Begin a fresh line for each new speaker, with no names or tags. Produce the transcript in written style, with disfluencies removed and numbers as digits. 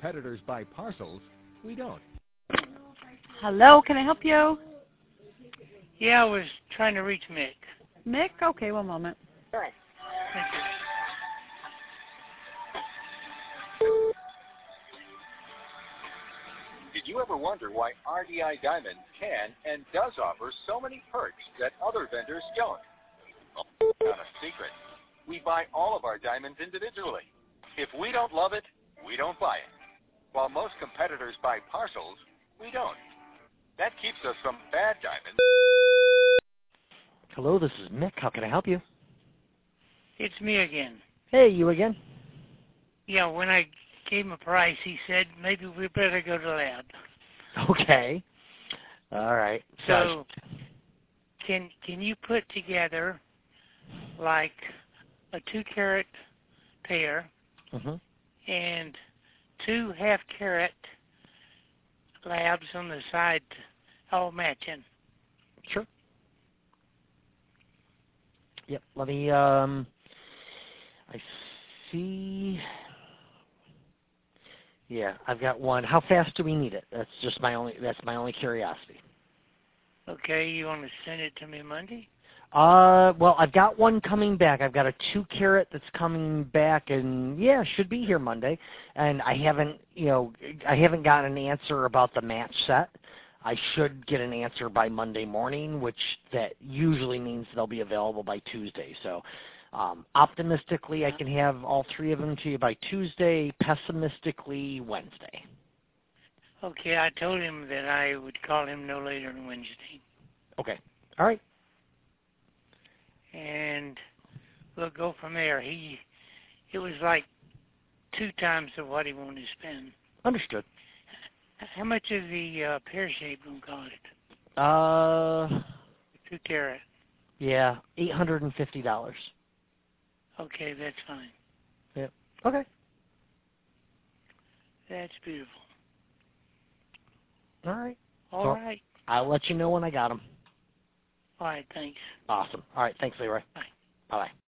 competitors buy parcels, we don't.
Hello, can I help you?
Yeah, I was trying to reach Mick.
Mick? Okay, one moment.
Thank you.
Did you ever wonder why RDI Diamond can and does offer so many perks that other vendors don't? Well, not a secret. We buy all of our diamonds individually. If we don't love it, we don't buy it. While most competitors buy parcels, we don't. That keeps us from bad diamonds.
Hello, this is Mick. How can I help you?
It's me again.
Hey, you again?
Yeah, when I gave him a price, he said maybe we better go to lab.
Okay. All right.
So, can you put together like a 2-carat pair and 2 half-carat labs on the side, all matching?
Sure. Yep. Let me. I see. Yeah, I've got one. How fast do we need it? That's just my only. That's my only curiosity.
Okay, you want to send it to me Monday?
Well, I've got one coming back. I've got a 2-carat that's coming back, and yeah, should be here Monday. And I haven't gotten an answer about the match set. I should get an answer by Monday morning, which that usually means they'll be available by Tuesday. So, optimistically, I can have all 3 of them to you by Tuesday. Pessimistically, Wednesday.
Okay, I told him that I would call him no later than Wednesday.
Okay. All right.
And we'll go from there. It was like 2 times of what he wanted to spend.
Understood.
How much is the pear-shaped one cost? 2-carat.
Yeah, $850.
Okay, that's fine.
Yep. Okay.
That's beautiful.
All right.
All right.
I'll let you know when I got them.
All right, thanks.
Awesome. All right. Thanks, Leroy.
Bye.
Bye-bye.